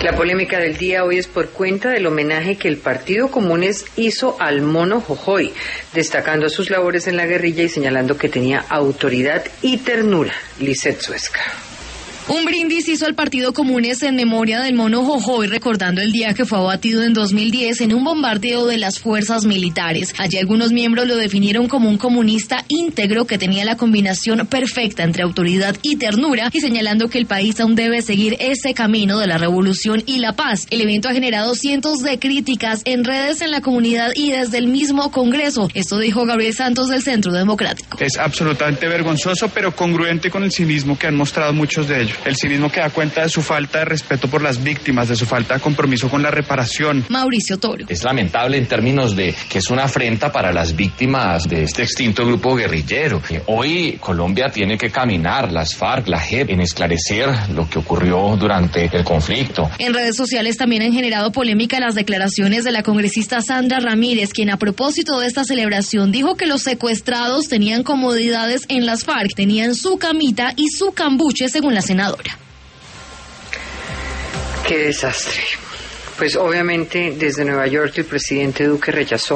La polémica del día hoy es por cuenta del homenaje que el Partido Comunes hizo al Mono Jojoy, destacando sus labores en la guerrilla y señalando que tenía autoridad y ternura. Lisette Suezca. Un brindis hizo el Partido Comunes en memoria del Mono Jojoy, recordando el día que fue abatido en 2010 en un bombardeo de las fuerzas militares. Allí algunos miembros lo definieron como un comunista íntegro que tenía la combinación perfecta entre autoridad y ternura, y señalando que el país aún debe seguir ese camino de la revolución y la paz. El evento ha generado cientos de críticas en redes, en la comunidad y desde el mismo Congreso. Esto dijo Gabriel Santos del Centro Democrático. Es absolutamente vergonzoso, pero congruente con el cinismo que han mostrado muchos de ellos. El cinismo que da cuenta de su falta de respeto por las víctimas, de su falta de compromiso con la reparación. Mauricio Toro. Es lamentable en términos de que es una afrenta para las víctimas de este extinto grupo guerrillero. Hoy Colombia tiene que caminar, las FARC, la JEP, en esclarecer lo que ocurrió durante el conflicto. En redes sociales también han generado polémica las declaraciones de la congresista Sandra Ramírez, quien a propósito de esta celebración dijo que los secuestrados tenían comodidades en las FARC, tenían su camita y su cambuche, según la senadora. Qué desastre. Pues obviamente desde Nueva York el presidente Duque rechazó